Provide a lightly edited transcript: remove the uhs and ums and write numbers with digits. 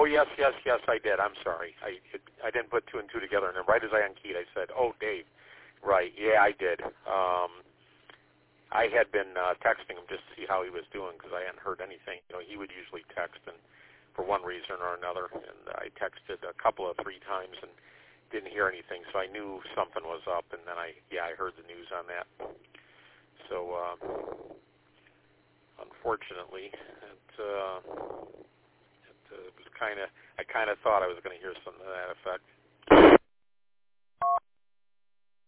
yes, I did. I'm sorry. I didn't put two and two together, and then right as I unkeyed, I said, "Oh, Dave." Right. Yeah, I did. I had been texting him just to see how he was doing because I hadn't heard anything. He would usually text, and for one reason or another, and I texted a couple of 3 times and didn't hear anything, so I knew something was up, and then I heard the news on that. So, unfortunately, it was I kind of thought I was going to hear something to that effect.